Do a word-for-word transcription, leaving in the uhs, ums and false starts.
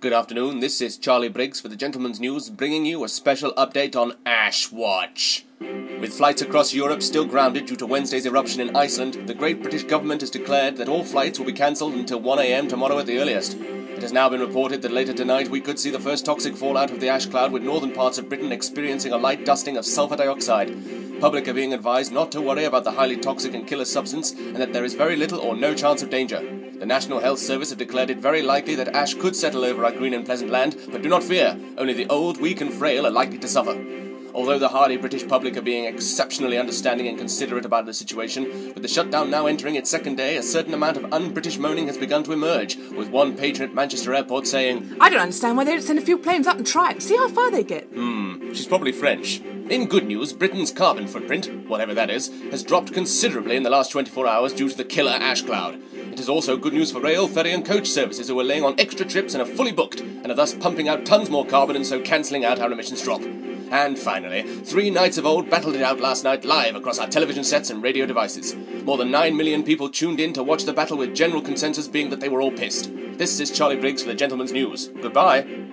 Good afternoon, this is Charlie Briggs for the Gentleman's News, bringing you a special update on Ash Watch. With flights across Europe still grounded due to Wednesday's eruption in Iceland, the Great British Government has declared that all flights will be cancelled until one a m tomorrow at the earliest. It has now been reported that later tonight we could see the first toxic fallout of the ash cloud, with northern parts of Britain experiencing a light dusting of sulfur dioxide. Public are being advised not to worry about the highly toxic and killer substance, and that there is very little or no chance of danger. The National Health Service have declared it very likely that ash could settle over our green and pleasant land, but do not fear, only the old, weak and frail are likely to suffer. Although the hardy British public are being exceptionally understanding and considerate about the situation, with the shutdown now entering its second day, a certain amount of un-British moaning has begun to emerge, with one patron at Manchester Airport saying, "I don't understand why they don't send a few planes up and try it, see how far they get." Hmm, she's probably French. In good news, Britain's carbon footprint, whatever that is, has dropped considerably in the last twenty-four hours due to the killer ash cloud. It is also good news for rail, ferry and coach services who are laying on extra trips and are fully booked, and are thus pumping out tons more carbon and so cancelling out our emissions drop. And finally, three Knights of Old battled it out last night live across our television sets and radio devices. More than nine million people tuned in to watch the battle, with general consensus being that they were all pissed. This is Charlie Briggs for the Gentleman's News. Goodbye.